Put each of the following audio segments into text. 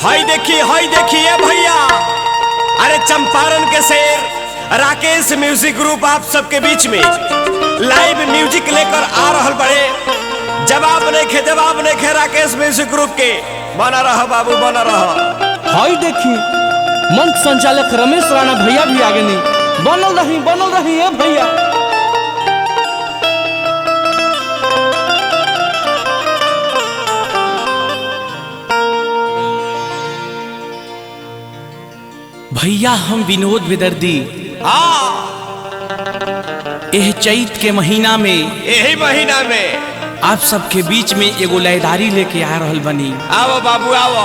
हई देखिए भैया। अरे चंपारण के शेर राकेश म्यूजिक ग्रुप आप सबके बीच में लाइव म्यूजिक लेकर आ रहल बड़े। जवाब नहीं खे राकेश म्यूजिक ग्रुप के। बना रह बाबू बना रह। हई देखी मंच संचालक रमेश राणा भैया भी आगे नहीं बनल रही है भैया। भैया हम विनोद विदर्दी एह चैत के महीना में यही महीना में आप सबके बीच में एगो लयदारी लेके आ रहल बनी। आओ बाबू आओ।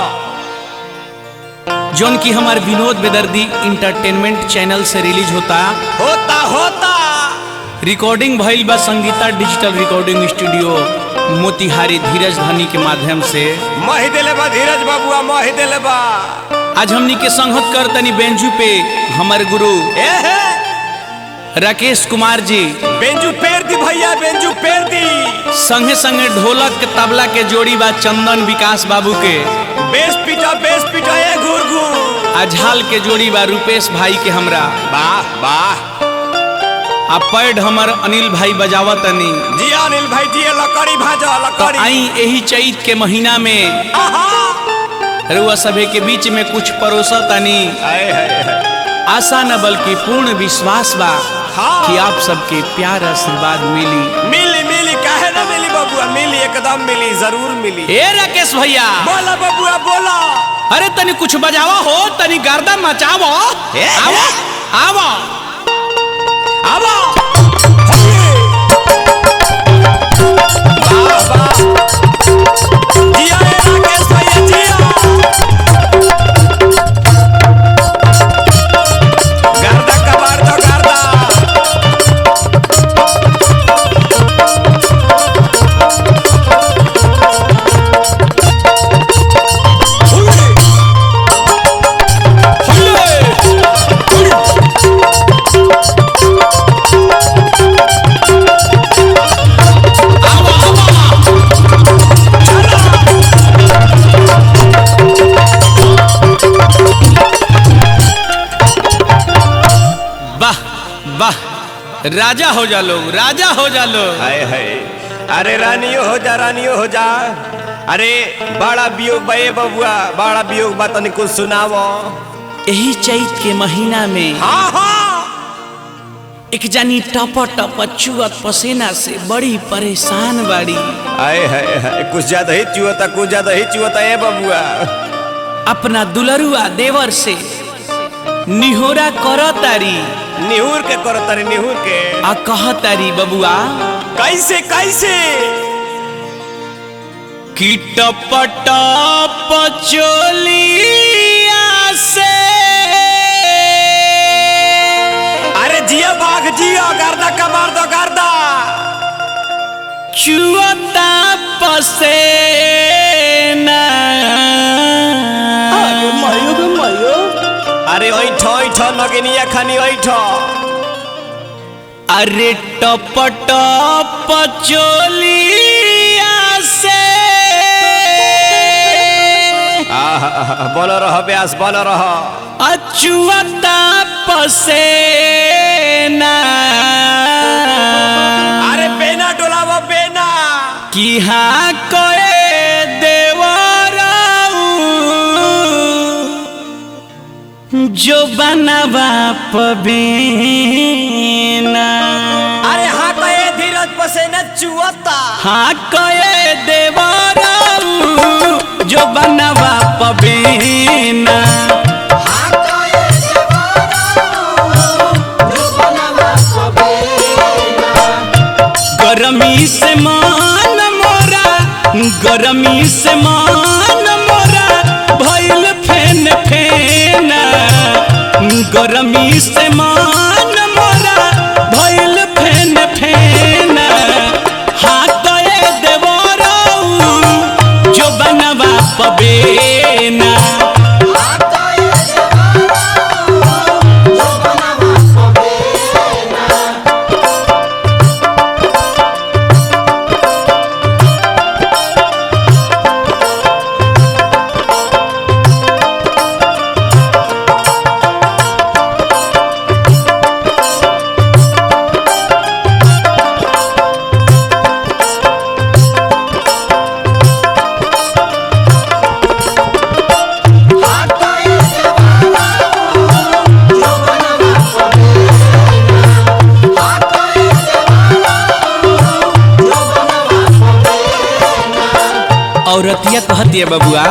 जोन की हमार विनोद विदर्दी इंटरटेनमेंट चैनल से रिलीज होता रिकॉर्डिंग भइल बा Sangeeta digital recording studio Motihari Dheeraj Dhani के माध्यम से। मही देले बा धीरज बाबुआ मही देले बा। आज हमनी के संगत कर तनी बेंजू पे हमारे गुरु राकेश कुमार जी। बेंजू पेर दी भैया बेंजू पेर दी। संगे संगे ढोलक के तबला के जोड़ी बा चंदन विकास बाबू के। बेस पीटा ए घुर अझाल के जोड़ी बा रूपेश भाई के हमरा। वाह वाह। आ पैड हमर अनिल भाई बजावत तनी। जी अनिल भाई जी लकड़ी भाजा लकड़ी। आई यही चैत के महीना में रुआ सभे के बीच में कुछ परोसा तनी। आशा न बल्कि पूर्ण विश्वास बा कि आप सबके प्यार आशीर्वाद मिली काहे ना मिली बबुआ। मिली एकदम मिली जरूर मिली। ए राकेश भैया बोला बबुआ बोला। अरे तनी कुछ बजावा हो तनी गर्दा मचावो। आवो आवो आवो। जिया राकेश भैया जिया। गर्दा कबार दो गर्दा। राजा हो जा लोग राजा हो जा लोग। हाय अरे रानियो हो जा। अरे बड़ा वियोग बा बबुआ बड़ा वियोग बा तनी कुछ सुनावो। यही चैत के महीना में एक जानी टप चुअत पसीना से बड़ी परेशान बाड़ी। हाय कुछ ज्यादा ही चुअता है बबुआ। अपना दुलरुआ देवर से निहोरा करतारी। निहुर के करतारी निहुर के। आ कहतारी बबुआ कैसे कि टप चोलिया से। अरे जिया भाग जिया गर्दा कमार दो गर्दा। चुअता पसेना। अरे ऐठ नगनिया खानी ऐठ। अरे टप चोलिया से। बोल रह ब्यास बोल रह। अचुअता पसेना। अरे बेना डोलावा बेना। कि हाँ कोए जो बनवा पबेना। अरे हाँ कहे धीरज पसेना चुअता। हाँ कहे देवरा जो बनवा पबेना। गरमी से मान मोरा भइल फेन फेना। गरमी से मान मोरा भइल फेन फेना। हाँ कहे देवरा जो बनवा पबेना। औरतिया कहती है बबुआ,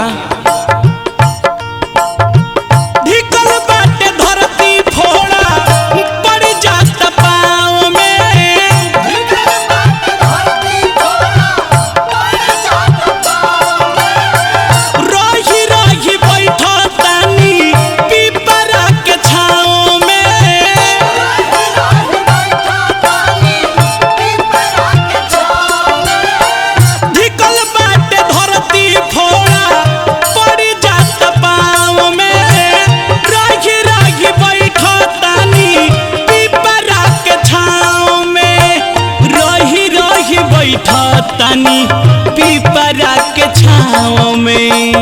ढिकल बाटे धरती फोड़ा पड़ जाता पाँव में, रही रही बैठा तानी पीपरा के छाँव में, ढिकल बाटे धरती फोड़ा पड़ जाता पाँव में, रही रही बैठा तानी पीपरा के छाँव में, रही रही बैठा तानी पीपरा के छाँव में।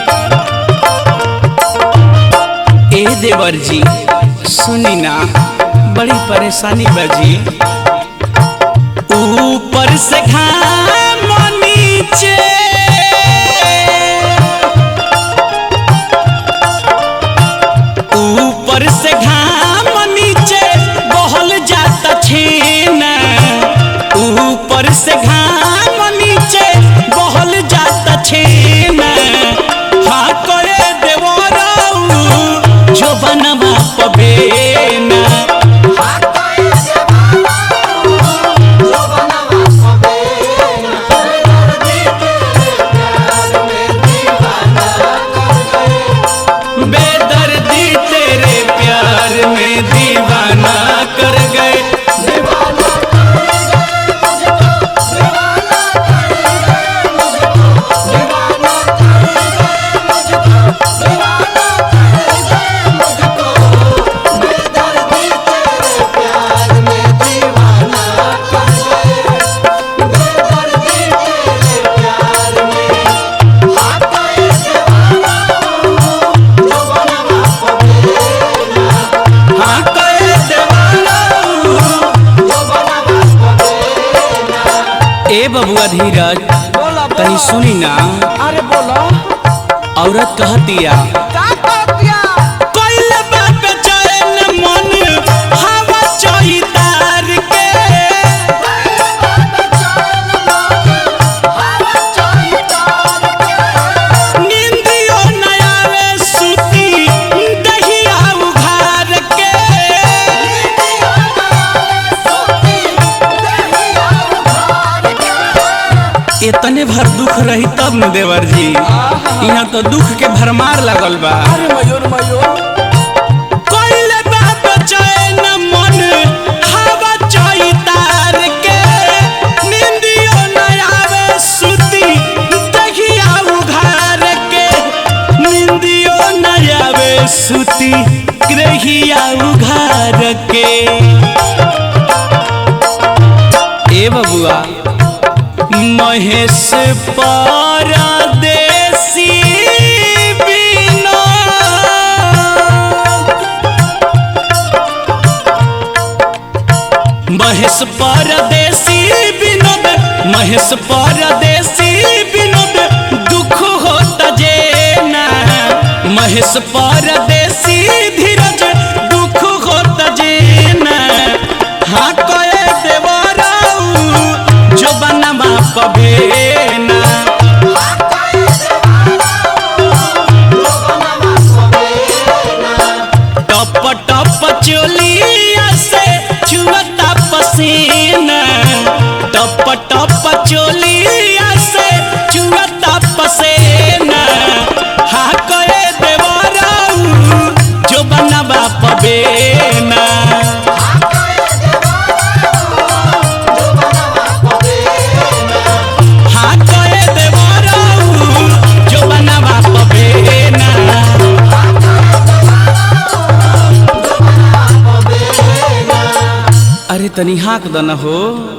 ए देवर जी सुनी ना, बड़ी परेशानी बाजी, ऊपर से घाम नीचे, ऊपर से घाम नीचे बहल जाता छेना, ऊपर से घाम नीचे बहल जाता छेना, हाँ करे देवराऊ जो बनवा पबेना, बेदर्दी तेरे प्यार में दीवाना कर गए, हाँ कहे देवराऊ। ए बबुआ धीरज तनी सुनी ना, अरे बोलो औरत कहतिया, का कहतिया, कोइले बाप चैन मन हवा चोई तार के, नींदियो न आवे सुती दहिया उघार के, इतने भर दुख रही तब न देवर जी, यहाँ तो दुख के भरमार लगल बा। अरे मयूर मयूर, कोइले बाप चैन मन हवा चोई तार के, नींदियो न आवे सुती दहिया उघार के, नींदियो न आवे सुती दहिया उघार के। ए बबुआ महेश परदेसी बिना, महेश परदेसी विनोद, महेश परदेसी विनोद दुख होता जेना, महेश परदेसी धीरज दुख होता जेना, हाँ कहे देवराऊ जो बनवा पबेना, टप टप चोलिया से छुअता पसीना, टप टप चोलिया से छुअता पसीना, हाँ कहे देवराऊ जो बनवा पबेना, हाँ कहे देवराऊ जो बनवा पबेना। अरे तनी हाँक दन हो।